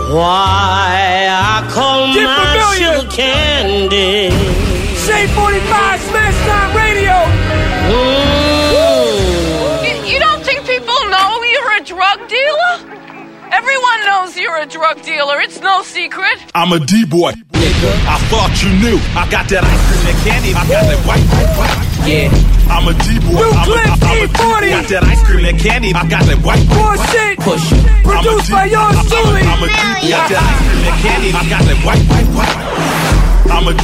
Why I call my sugar candy. Shade 45 Smash Time Radio. You don't think people know you're a drug dealer? Everyone knows you're a drug dealer. It's no secret. I'm a D-boy, nigga. I thought you knew. I got that ice cream and candy. I got that white. Yeah. I'm a D-boy. I'm a D-boy. Got that ice cream and candy. I got that white. Bullshit. Push. Produced by yours truly. I'm a D-boy. Got that ice cream and candy. I got that white. I'm a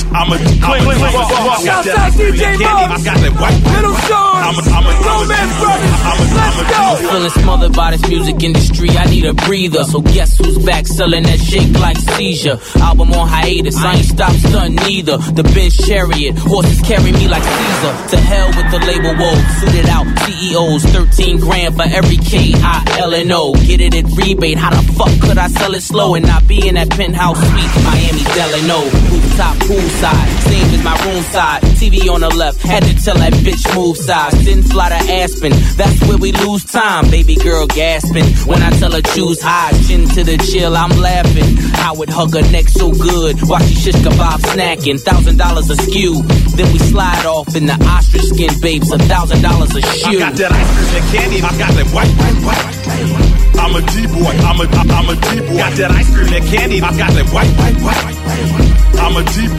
Southside DJ Muggs. Little Sean. Romance Brothers. Let's go. Feeling smothered by this music industry, I need a breather. So guess who's back selling that shake like seizure? Album on hiatus, I ain't stopped stunting neither. The Benz Chariot, horses carry me like Caesar. To hell with the label woe, suited out CEOs, 13 grand for every K-I-L-N-O. Get it at rebate, how the fuck could I sell it slow and not be in that penthouse suite? Miami Delano, rooftop poolside, same as my room side. TV on the left, had to tell that bitch move size. Didn't fly to Aspen, that's where we lose time. Baby girl gasping when I tell her choose high. Chin to the chill, I'm laughing. I would hug her neck so good while she shish kebab snacking. $1,000 a skew, then we slide off in the ostrich skin babes. $1,000 a shoe. I got that ice cream and candy. I got that white. I'm a D-boy. I'm a D-boy. Got that ice cream and candy. I got that white. I'm a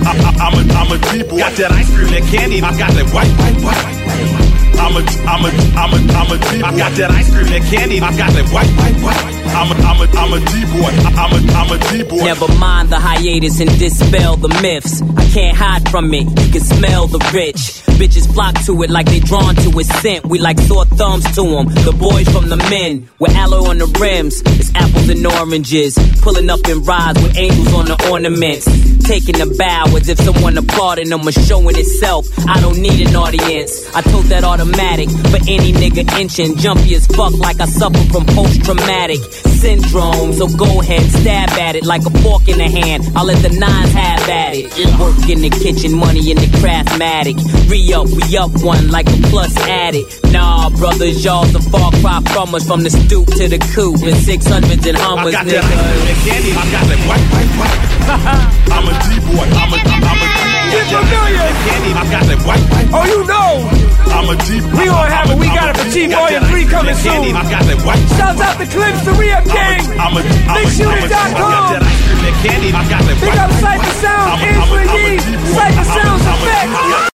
D-boy. Got that ice cream and candy. I got that white. I'm a D-boy. I got that ice cream and candy. I got that white. I'm a D-boy. I'm a D-boy. Never mind the hiatus and dispel the myths. I can't hide from it. You can smell the rich. Bitches flock to it like they drawn to its scent. We like sore thumbs to them. The boys from the men with aloe on the rims. It's apples and oranges. Pulling up in rides with angels on the ornaments. Taking a bow as if someone applauding them or showing itself. I don't need an audience. I told that automatic for any nigga inching. Jumpy as fuck like I suffer from post-traumatic syndrome. So go ahead, stab at it like a fork in the hand. I'll let the nines have at it. Work in the kitchen, money in the craftmatic. Re-up, we up one like a plus added. Nah, brothers, y'all's a far cry from us. From the stoop to the coupe and 600s and Hummers, I got nigga. that candy. I got that white. I'm a D-boy. I'm a Get familiar. candy. I got that white. Oh, you know. I'm a D-boy. We gonna have it. We got it for T-Boy and 3 coming soon. I got that white. Shouts out the Clips, the Re-Up Gang. BigShooter.com. Candy. I got that Big up Cypher Sounds, Angela Yee, Cypher Sounds Effect.